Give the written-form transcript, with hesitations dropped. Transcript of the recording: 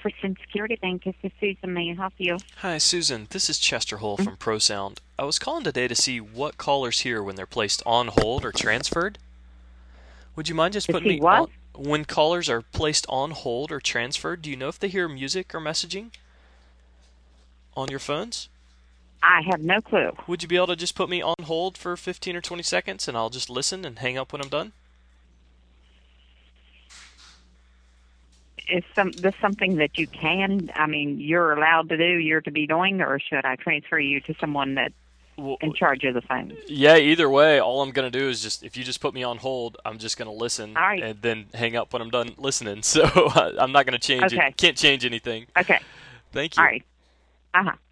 Jefferson Security Bank. This is Susan. May I help you? Hi, Susan. This is Chester Hull from ProSound. I was calling today to see what callers hear when they're placed on hold or transferred. Would you mind just To putting see me what? on? When callers are placed on hold or transferred, do you know if they hear music or messaging on your phones? I have no clue. Would you be able to just put me on hold for 15 or 20 seconds and I'll just listen and hang up when I'm done? Is this something that you can, you're allowed to do, you're to be doing, or should I transfer you to someone that's Well, in charge of the phone? yeah, either way, all I'm going to do is if you just put me on hold, I'm just going to listen All right. and then hang up when I'm done listening. So I'm not going to change Okay. it. Can't change anything. Okay. Thank All you. right. Uh-huh.